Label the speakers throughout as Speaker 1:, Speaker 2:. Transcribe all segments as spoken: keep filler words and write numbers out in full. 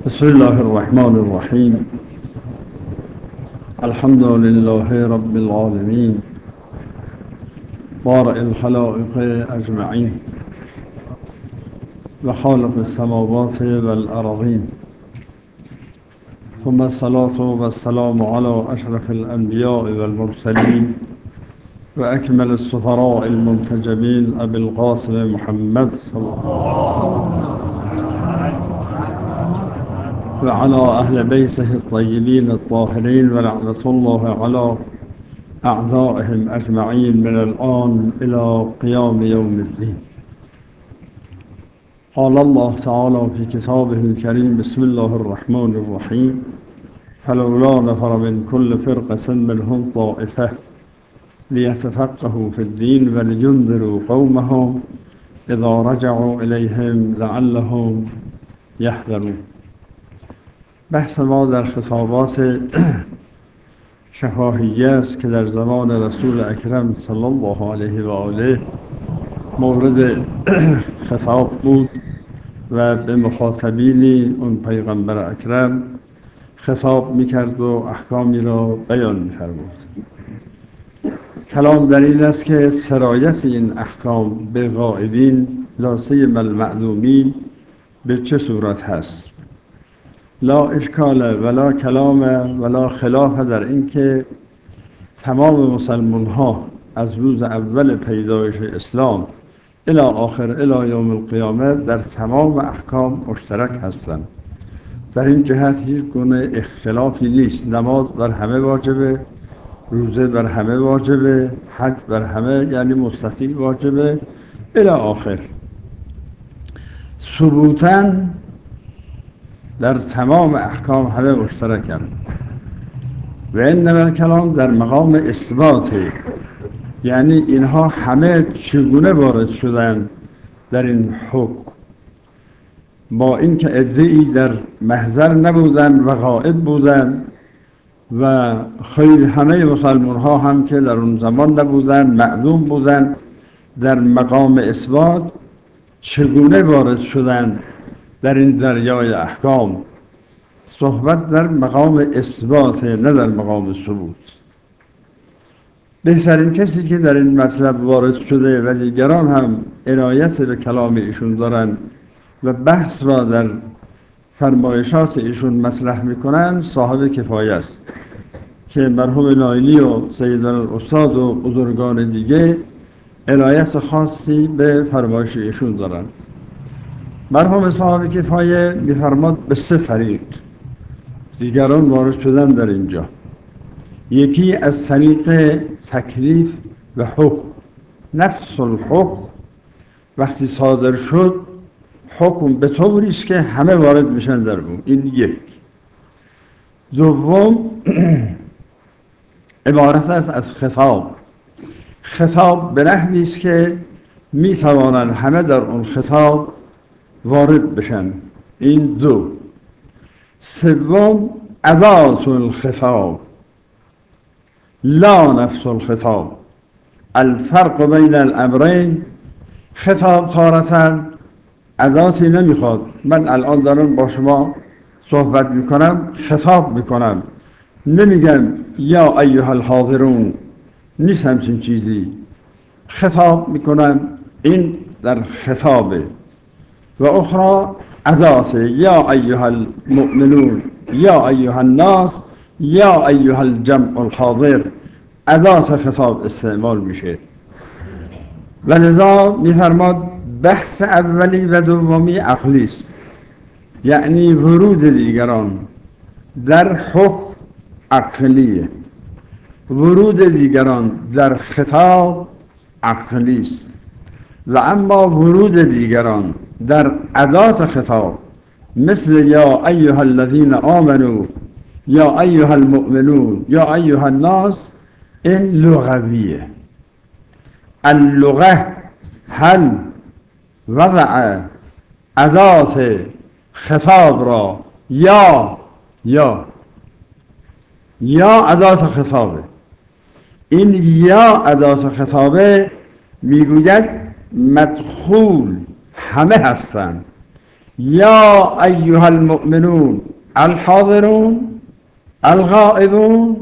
Speaker 1: بسم الله الرحمن الرحیم. الحمد لله رب العالمین بارئ الخلائق اجمعین و خالق السماوات والارضین، ثم الصلاة والسلام على اشرف الانبیاء والمرسلین و اکمل السفراء المنتجبین ابی القاسم محمد صلی الله و علی اهل بیته الطیبین الطاهرین و لعنة الله علی اعدائهم اجمعین من الآن الى قیام یوم الدین. قال الله تعالى في كتابه الكريم: بسم الله الرحمن الرحيم. فلولا نفر من كل فرقة منهم طائفة ليتفقهوا في الدين ولينذروا قومهم إذا رجعوا إليهم لعلهم يحذرون. بحث ما در خطابات شفاهیه است که در زمان رسول اکرم صلی الله علیه و آله مورد خطاب بود و به مخاطبینی اون پیغمبر اکرم خطاب میکرد و احکامی را بیان میفرمود. کلام در این است که سرایت این احکام به غائبین لا سیما المعلومین به چه صورت هست. لا اشکال ولا کلام ولا خلاف در این که تمام مسلمان ها از روز اول پیدایش اسلام الی آخر الی یوم القیامه در تمام احکام مشترک هستند. در این جهت هیچ گونه اختلافی نیست. نماز بر همه واجبه، روزه بر همه واجبه، حج بر همه یعنی مستطیع واجبه الی آخر. ثبوتاً در تمام احکام همه مشترکند و انما کلام در مقام اثبات، یعنی اینها همه چگونه وارد شدن در این حکم، با اینکه عده‌ای در محضر نبودن و غائب بودن و خیلی همه مسلمان ها هم که در اون زمان نبودن معلوم بودن. در مقام اثبات چگونه وارد شدن در این دریای احکام. صحبت در مقام اثبات نه در مقام ثبوت. بهترین کسی که در این مطلب وارد شده و دیگران هم عنایت به کلام ایشون دارن و بحث را در فرمایشات ایشون مطرح میکنن صاحب کفایه است که مرحوم نایلی و سیدنا الاستاد و بزرگان دیگه عنایت خاصی به فرمایش ایشون دارن. مرحوم صاحب کفایه میفرماد به سه طریق دیگران وارد شدن در اینجا. یکی از طریق تکلیف و حکم. نفس الحکم وقتی صادر شد حکم به طوری است که همه وارد میشن در اون. این یک. دوم عبارت است از خطاب. خطاب به نحوی است که میتوانند همه در اون خطاب وارد بشن. این دو. سوم ادات الخطاب لا نفس الخطاب. الفرق بین الامرین. خطاب تارةً اداتی نمیخواد. من الان دارم با شما صحبت میکنم، خطاب میکنم، نمیگم یا ایها الحاضرون، نیست همچین چیزی. خطاب میکنم، این در خطابه. و اخرى ادات یا ایها المؤمنون، یا ایها الناس، یا ایها الجمع الحاضر. ادات خطاب استعمال میشه. و لذا میفرماد بحث اولی و دومی عقلی است، یعنی ورود دیگران در حکم عقلیه، ورود دیگران در خطاب عقلی است. و اما ورود دیگران در ادات خطاب مثل یا ایها الذین آمنوا، یا ایها المؤمنون، یا ایها الناس، این لغویه. اللغه هل وضع ادات خطاب را یا یا یا ادات خطابه. این یا ادات خطابه میگوید مدخول همه هستند، یا ایها المؤمنون الحاضرون الغائبون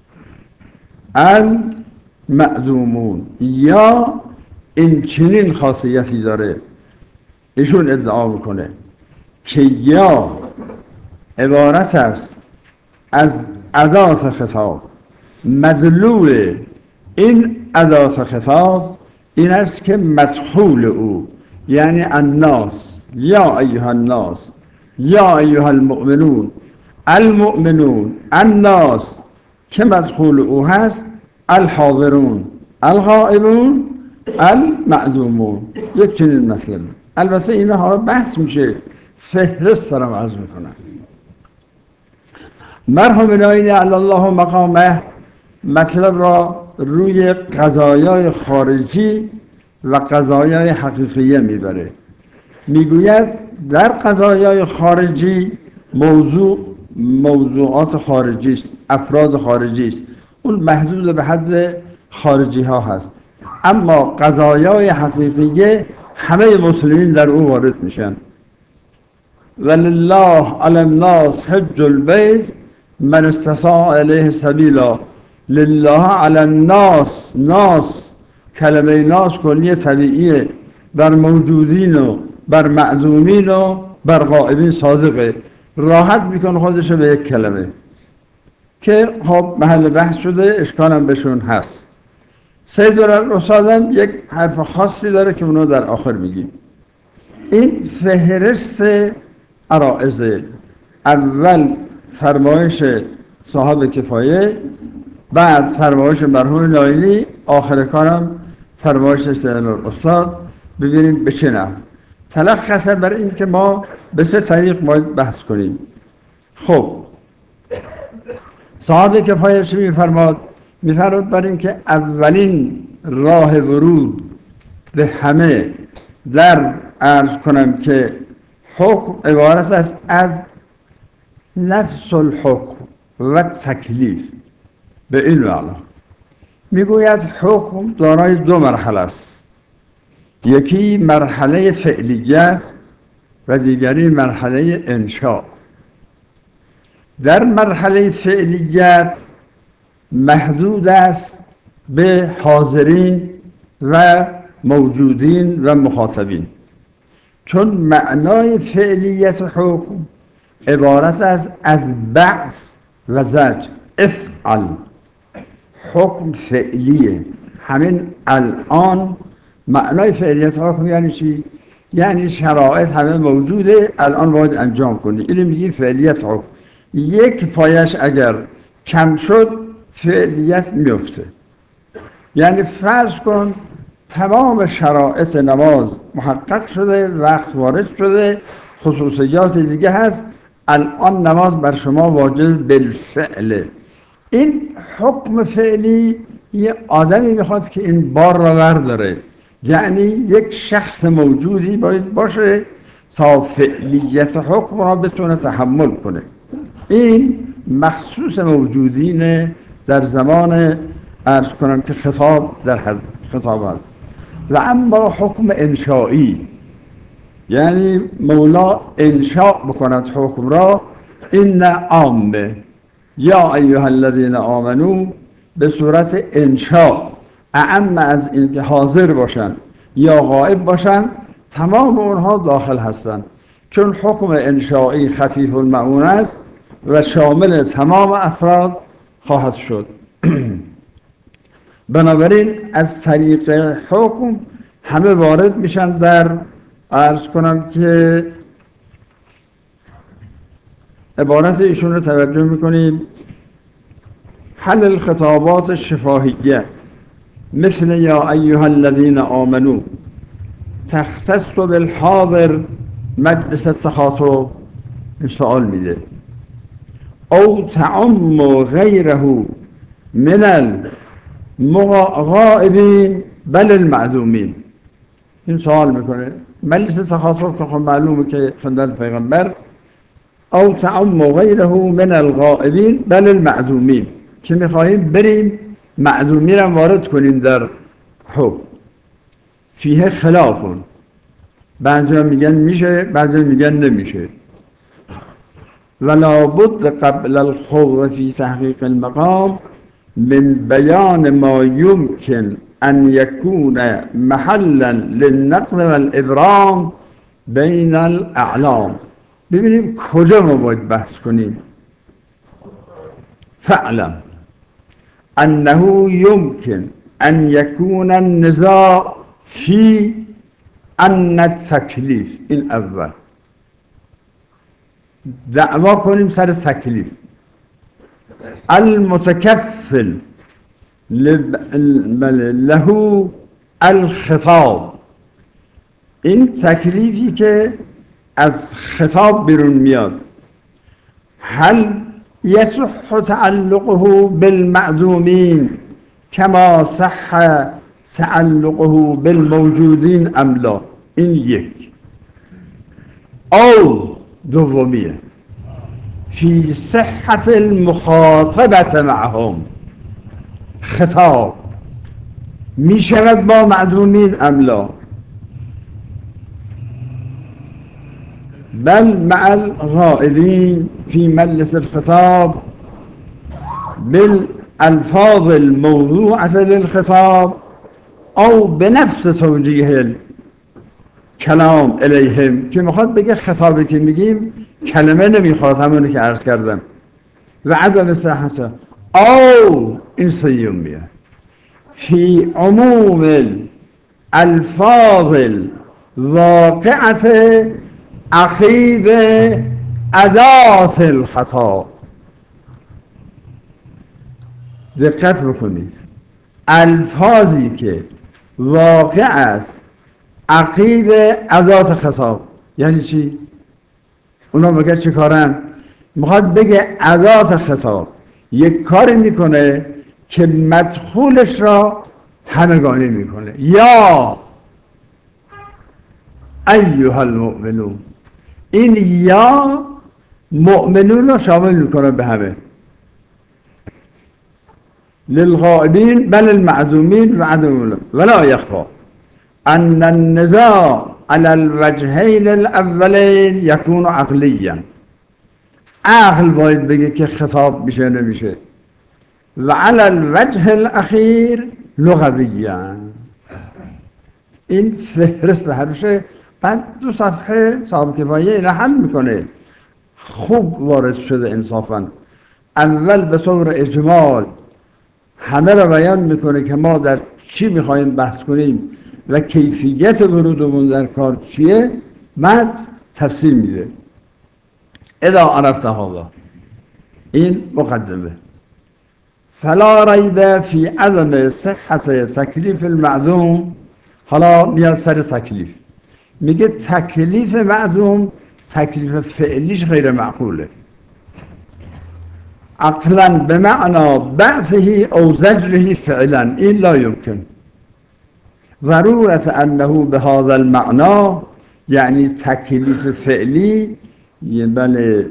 Speaker 1: المعزومون. یا این چنین خاصیتی داره، ایشون ادعا میکنه که یا عبارت است از ادات خطاب. مدلول این ادات خطاب این است که مدخول او یعنی الناس، یا ایها الناس، یا ایها المؤمنون، المؤمنون، الناس که مدخول او هست، الحاضرون، الغائبون، المعزومون. یک چنین مثلا. البته اینها بحث میشه، فهرست دارم عرض میکنم. مرحوم الهی علی الله مقامه مطلب را روی قضایای خارجی و قضایای حقیقیه میبره. میگوید در قضایای خارجی موضوع موضوعات خارجی است، افراد خارجی است، اون محدود به حد خارجی ها هست. اما قضایای حقیقیه همه مسلمین در او وارد میشن. ولله علی الناس حج البیت من استطاع الیه سبیلا. لله علی الناس، ناس کلمه ناس کلیه طبیعیه، بر موجودین و بر معزومین و بر غائبین صادقه. راحت میکن خودش به یک کلمه که خب محل بحث شده، اشکالم بهشون هست. سید الرسالم یک حرف خاصی داره که اونو در آخر میگیم. این فهرست عرائض، اول فرمایش صاحب کفایه، بعد فرمایش مرحوم نایلی، آخر کارم فرمایش سید الاستاد. ببینیم به چه نحو. تلخصه بر این که ما به سه طریق باید بحث کنیم. خب صاحب کفایه چی میفرماد؟ میفرماد بر این که اولین راه ورود به همه در عرض کنم که حکم عبارت است از نفس الحکم و تکلیف. به این معنا میگوید حکم دارای دو مرحله است، یکی مرحله فعلیت و دیگری مرحله انشاء. در مرحله فعلیت محدود است به حاضرین و موجودین و مخاطبین، چون معنای فعلیت حکم عبارت است از بعث و زجر. افعل حکم فعلیه. همین الان معنای فعلیت حکم یعنی چی؟ یعنی شرایط همه موجوده، الان باید انجام کنی. اینو میگیم فعلیت حکم. یک پایش اگر کم شد فعلیت میفته. یعنی فرض کن تمام شرایط نماز محقق شده، وقت وارد شده، خصوصیات دیگه هست، الان نماز بر شما واجب بالفعله. این حکم فعلی یه آدمی میخواد که این بار را برداره، یعنی یک شخص موجودی باید باشه تا فعلیت حکم را بتونه تحمل کنه. این مخصوص موجودین در زمان عرض کنم که خطاب در خطاب هست. و اما حکم انشایی، یعنی مولا انشاء بکند حکم را، این عامه یا ایها الذین آمنو به صورت انشاء، اعم از این که حاضر باشن یا غائب باشن، تمام اونها داخل هستند، چون حکم انشایی خفیف المعون است و شامل تمام افراد خواهد شد. بنابراین از طریق حکم همه وارد میشن در عرض کنم که عبارت ایشون رو توجه میکنیم. حل الخطابات الشفاهیه مثل یا ایها الذین آمنو تختص بالحاضر مجلس التخاطب، این سوال میده، او تعم غیره من الغائبین بل المعزومین. این سوال میکنه. مجلس تخاطب که خب معلومه که خدمت پیغمبر، او تعم غیره من الغائبین بل المعزومین، که میخواهیم بریم معزومین را وارد کنیم در حکم. فیه خلافون، بعضی میگن میشه، بعضی میگن نمیشه. ولا بد قبل الخوض في تحقيق المقام من بيان ما يمكن أن يكون محلا للنقل والإبرام بين الأعلام. ببینیم کجا ما باید بحث کنیم. فاعلم أنه يمكن أن يكون النزاع في أن التكليف این اول دعوا کنیم سر تکلیف المتکفل له الخطاب، این تکلیفی که از خطاب بیرون میاد، هل یصح تعلقه بالمعدومین کما صح تعلقه بالموجودین ام لا؟ این یک. او دومیه فی صحت المخاطبت معهم، خطاب می شود با معدومین ام لا؟ بل مع الغائبین فی مجلس الخطاب بالالفاظ الموضوعة للخطاب او بنفس توجیه کلام الیهم، که میخواد بگه خطابی که میگیم کلمه نمیخواد، همونی که عرض کردم. و عدم صحت او این سیومیه فی عموم الفاظ الواقعت عقیب ادات الخطاب. دقت بکنید، الفاظی که واقع است عقیب ادات خطاب یعنی چی؟ اونا میگه چی کارن؟ میخواد بگه ادات خطاب یک کاری میکنه که مدخولش را همگانی میکنه. یا ایها المؤمنون، این یا مؤمنون را شامل میکنه به همه، للغائبین بل المعدومین و عدم. ولا یخفا ان النزاع على الوجهين الاولين يكون عقليا، عقل باید بگه که خطاب میشه نمیشه، و على الوجه الاخیر لغویا. این فهرست هرشه، بعد دو صفحه صاحب کفایه اینو حل میکنه. خوب وارد شده انصافا. اول به طور اجمال همه را بیان میکنه که ما در چی میخوایم بحث کنیم و کیفیت ورودمون در کار چیه، بعد تفصیل میده. اذا عرفت هذا، این مقدمه. فلا ریب فی عدم صحت تکلیف المعدوم. حالا میاد سر تکلیف، میگه تکلیف معدوم تکلیف فعلیش غیر معقوله. عقلا به معنا بعثه او زجره فعلا، این لا یمکن. ضرورت انه به هذا المعنا، یعنی تکلیف فعلی بله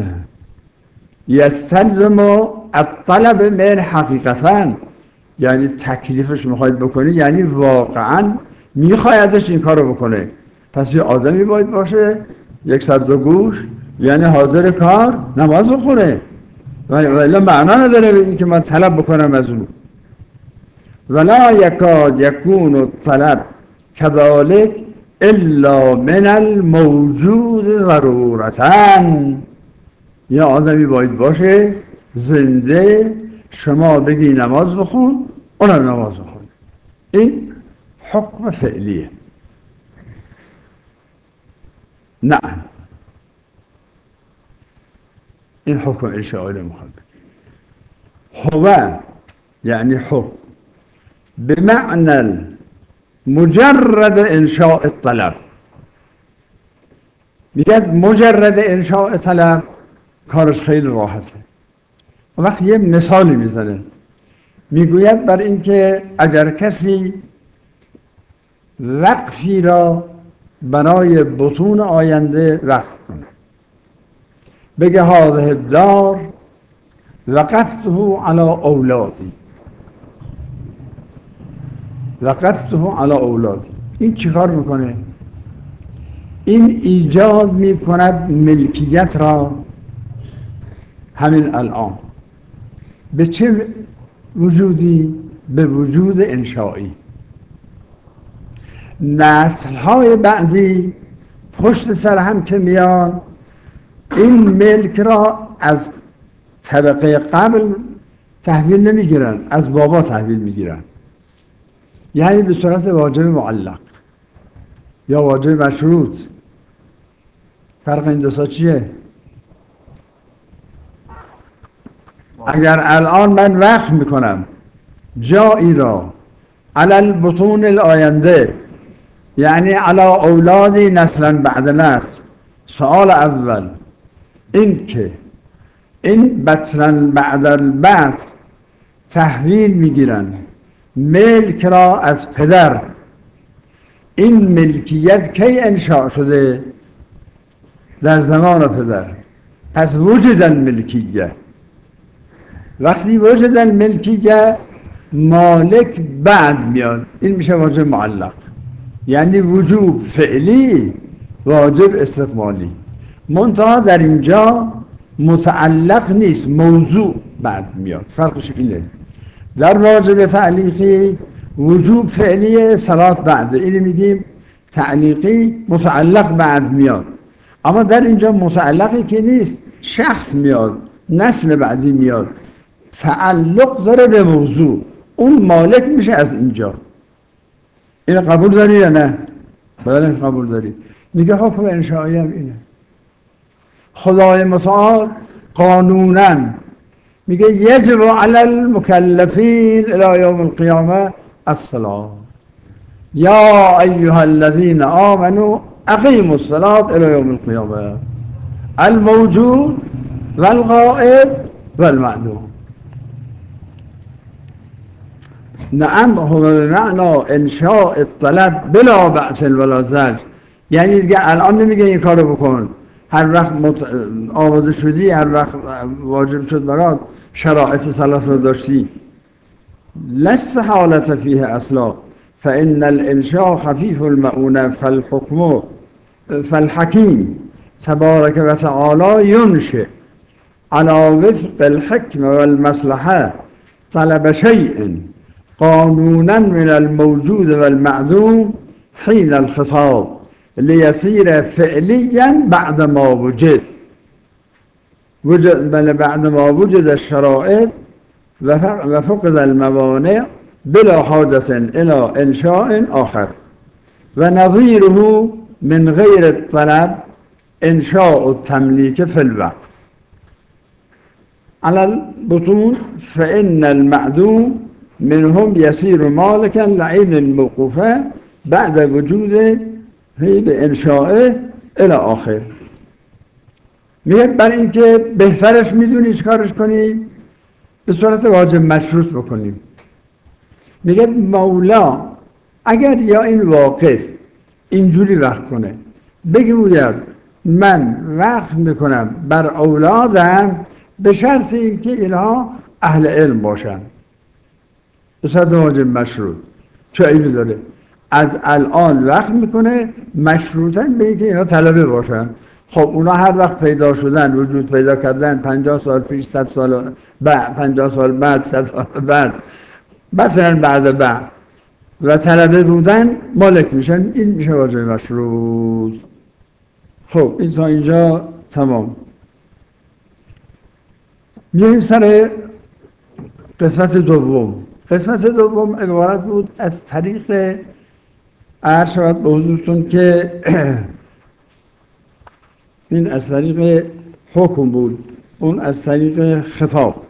Speaker 1: یستلزم الطلب من حقیقتا، یعنی تکلیفش میخواید بکنی یعنی واقعا میخوای ازش این کارو بکنه. پس یه آدمی باید باشه یک صد دو گوش، یعنی حاضر کار نماز بخونه، ولی معنا نداره این که من طلب بکنم از اون. ولا یکاد یکون الطلب كذلك الا من الموجود ضرورتا. یا آدمی باید باشه زنده، شما بگی نماز بخون اونم نماز بخون. این حکم فعلیه. نه، این حکم انشاء مخالف. هو یعنی حکم بمعنى مجرد انشاء الطلب. میگه مجرد انشاء طلب کارش خیلی راحته. وقتی یه مثالی میزنه، میگوید بر اینکه اگر کسی وقفی را برای بطون آینده وقف کنه، بگه هذه الدار وقفته على اولادی، وقفته على اولادی. این چی کار میکنه؟ این ایجاد می کند ملکیت را همین الان. به چه وجودی؟ به وجود انشایی. نسل‌های بعدی پشت سر هم که میان این ملک را از طبقه قبل تحویل نمیگیرن، از بابا تحویل میگیرن، یعنی به صورت واجب معلق یا واجب مشروط. فرق این دو تا چیه؟ اگر الان من وقف میکنم جایی را علی البطون الآینده، یعنی علی اولادی نسلا بعد نسل، سوال اول این که این بطنا بعد البعث تحویل میگیرن ملک را از پدر، این ملکیت کی انشاء شده؟ در زمان پدر. پس وجودن ملکیه. وقتی وجودن ملکیه مالک بعد میاد، این میشه واجب معلق، یعنی وجوب فعلی واجب استقبالی. منتها در اینجا متعلق نیست، موضوع بعد میاد. فرقش اینه. در واجب تعلیقی وجوب فعلی صلات بعد، اینو میگیم تعلیقی متعلق بعد میاد. اما در اینجا متعلقی که نیست، شخص میاد، نسل بعدی میاد، تعلق داره به موضوع، اون مالک میشه از اینجا. این قبول داری یا نه؟ بله قبول داری. میگه حکم انشایی هم اینه. خدای متعال قانونا میگه یجب علی المکلفین الی یوم القیامه الصلاة یا ایها الذین آمنوا اقیموا الصلاة الی یوم القیامه الموجود والغائب والمعدوم. نعم هو بمعنى انشاء الطلب بلا بعث ولا زجر، یعنی دیگه الان نمیگه این کارو بکن، هر وقت مت... آماده شدی، هر وقت واجب شد برات، شرایط ثلاث رو داشتی، لست حالت فیه اصلا، فإن الانشاء خفیف المعونه فالحکم فالحکیم تبارک و تعالی ینشئ على وفق الحکم والمصلحه طلب شیء قانونا من الموجود والمعدوم حين الخطاب ليصير فعليا بعد ما وجد وجد بل بعد ما وجد الشرائط وفقد الموانع بلا حاجة إلى إنشاء آخر. ونظيره من غير الطلب إنشاء التمليك في الوقت على البطون، فإن المعدوم منهم يصير مالكا لعين الموقوفة بعد وجوده به انشاء الی آخر. میگه برای اینکه بهترش میدونی چیکارش کنی؟ به صورت واجب مشروط بکنیم. میگه مولا اگر یا این واقف اینجوری وقت کنه بگی باید من وقت میکنم بر اولادم به شرط اینکه اینها اهل علم باشن، به صورت واجب مشروط. چه عیبی داره؟ از الان وقت میکنه مشروطاً به اینکه اینا طلبه باشن. خب اونا هر وقت پیدا شدن، وجود پیدا کردن، پنجاه سال پیش، صد سال بعد، پنجاه سال بعد، صد سال بعد، مثلا بعد بعد و طلبه بودن مالک میشن، این میشه واجب مشروط. خب این تا اینجا تمام. میریم سر قسمت دوم. قسمت دوم عبارت بود از طریق عرض شود به حضورتون که این از طریق حکم بود، اون از طریق خطاب.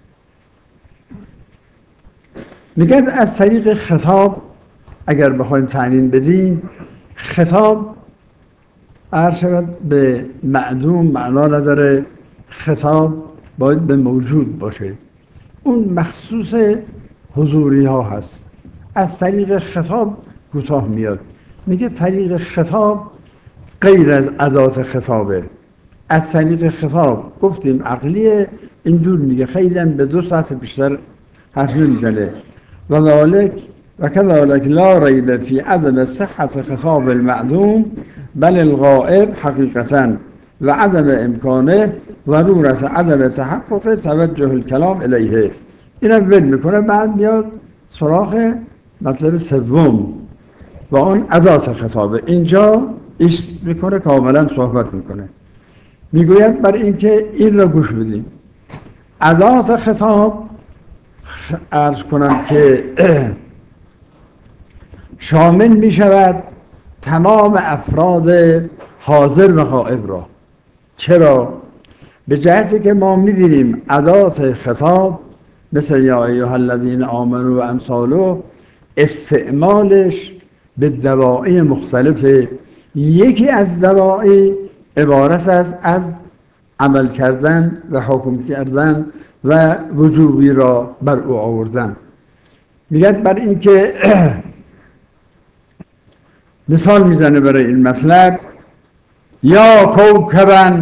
Speaker 1: میگه از طریق خطاب اگر بخوایم تعیین بدیم، خطاب عرض شود به معدوم معنا نداره، خطاب باید به موجود باشه، اون مخصوص حضوری ها هست. از طریق خطاب کوتاه میاد. میگه طریق خطاب غیر از ادات خطابه. از طریق خطاب گفتیم عقلیه، این دور میگه خیلی هم به دو ساعت بیشتر حرف نمیزنه. و ذالک و کذالک لا ریب فی عدم صحت خطاب المعدوم بل الغائب حقیقتاً و عدم امکانه ضرورت عدم تحقق توجه الکلام الیه. اینا ول میکنه، بعد میاد سراغ مطلب سوم و اون ادات خطابه. اینجا ایست میکنه، کاملا صحبت میکنه، میگوید بر اینکه این را گوش بدیم. ادات خطاب عرض کنم که شامل میشود تمام افراد حاضر و غائب را. چرا؟ به جهتی که ما می‌بینیم ادات خطاب مثل یا ایها الذین آمنوا و امثاله استعمالش به دواعی مختلفه. یکی از دواعی عبارت است از عمل کردن و حکم کردن و وجوبی را بر او آوردن. میگد بر این که مثال میزنه برای این مطلب، یا کوکبا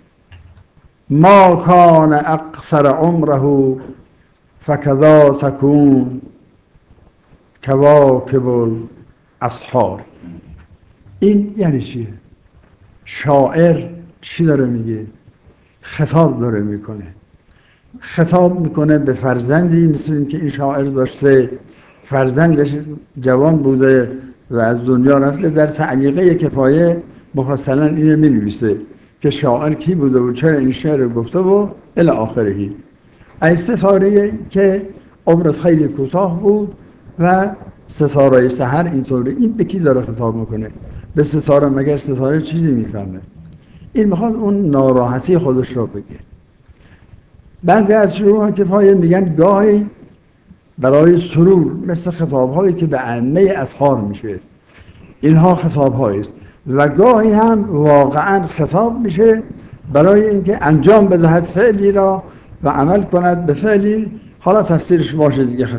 Speaker 1: ما کان اقصر عمره فکذا تکون کواکب الاسحار. این یعنی چیه؟ شاعر چی داره میگه؟ خطاب داره میکنه. خطاب میکنه به فرزندی، مثل این که این شاعر داشته فرزندش جوان بوده و از دنیا رفته، در تعلیقه کفایه مفصلا اینو می‌نویسه که شاعر کی بوده و چرا این شعر گفته و الی آخرهی. از ستاره که عمرش خیلی کوتاه بود و ستاره سحر اینطوری. این به کی داره خطاب میکنه؟ به ستاره. مگر ستاره چیزی میفهمه؟ این میخواد اون ناراحتی خودش رو بگه. بعضی از شروع کفایه میگن گاهی برای سرور، مثل خطاب‌هایی که به عامه اصحار میشه، اینها خطاب‌هایی است، و گاهی هم واقعاً خطاب میشه برای اینکه انجام بدهد فعلی را و عمل کند به فعلی. حالا تفسیرش باشه دیگه.